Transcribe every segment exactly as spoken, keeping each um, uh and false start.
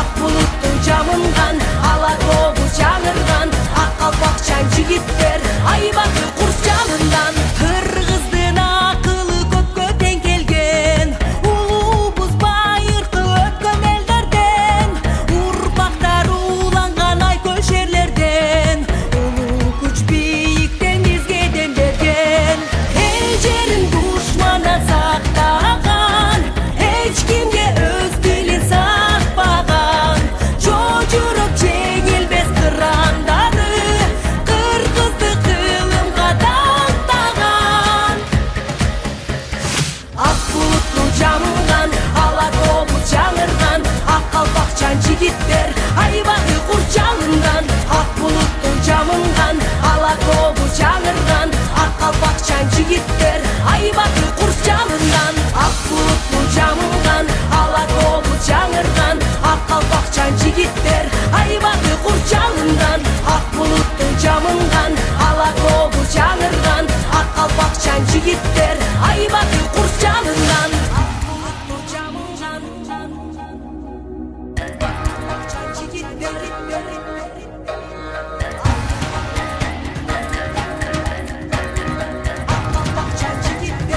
ак булуттун жамынган ала тобу жаңырган ак калпакчан жигиттер айбаты курс жанынан кыргыздын акылы көпкө тең келген улуубуз байыркы өткөн элдерден урпактар уланган айкөл шерлерден улуу күч бийиктен бизге дем берген эл жерин душмандан сактаган эч кимге өз тилин сатпаган жожурок жеңилбес кырандары кыргызды кылымга тантаган ак булутту жамган ала тобу жаңырган ак калпакчан жигиттер айбаты курс жанынан ак булутту жамынган ала тобу жаңырган ак калпакчан жигиттер айбаты курс жанынан ак булутту жамынган ала тобу жаңырган ак калпакчан жигиттер айбаты курс жанынан ак булутту жамынган ала тобу жаңырган ак калпакчан жигиттер айбаты курс жанынан ак булутту жамынган калпакчан жигиттер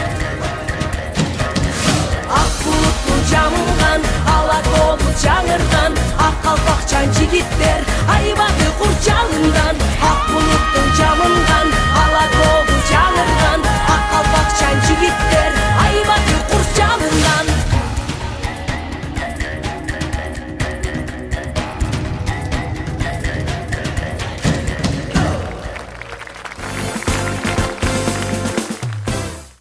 ак булутту жамынган ала тобу жаңырган